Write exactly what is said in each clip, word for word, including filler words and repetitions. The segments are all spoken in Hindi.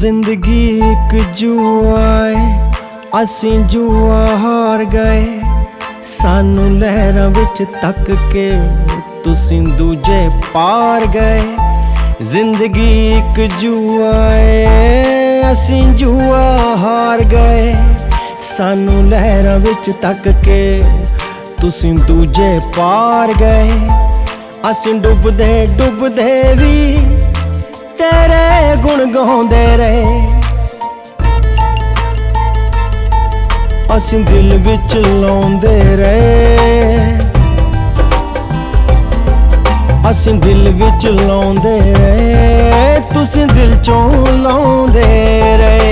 जिंदगी एक जुआ है, असीं जुआ हार गए। सानू लहरां विच तक के तुसीं दूजे पार गए। जिंदगी एक जुआ है, असीं जुआ हार गए। सानू लहरां विच तक के तुसीं दूजे पार गए। असीं डुबदे डुबदे भी तेरे गुण गाउंदे रहे। असीं दिल विच लाउंदे रहे। असीं दिल विच लाउंदे रहे, तुसीं दिल चों लाउंदे रहे।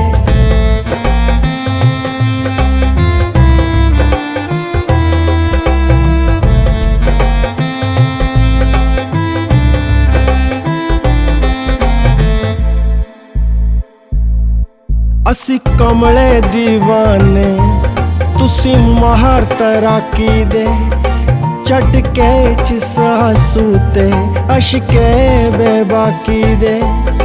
असी कमले दीवाने, तुसी माहर तैराकी दे। झटके च सासू ते अशके बेबाकी दे।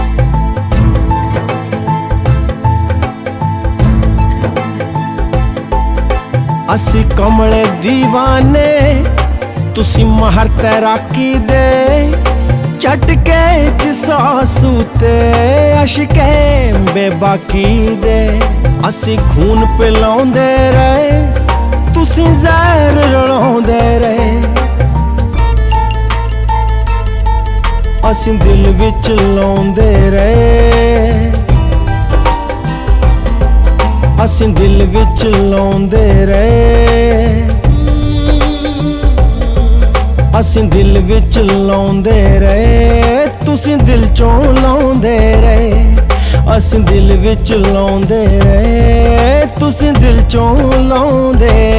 असी कमले दीवाने, तुसी माहर तैराकी दे। झटके च सासू ते अशके बेबाकी दे। असी खून पिलाउंदे रहे, तुसी जहर रलाउंदे रहे। असी दिल विच लाउंदे रहे। असी दिल विच लाउंदे रहे। असीं दिल विच लाउंदे रहे, तुसीं दिल चों लाउंदे रहे। असीं दिल विच लाउंदे रहे, तुसीं दिल चों लाउंदे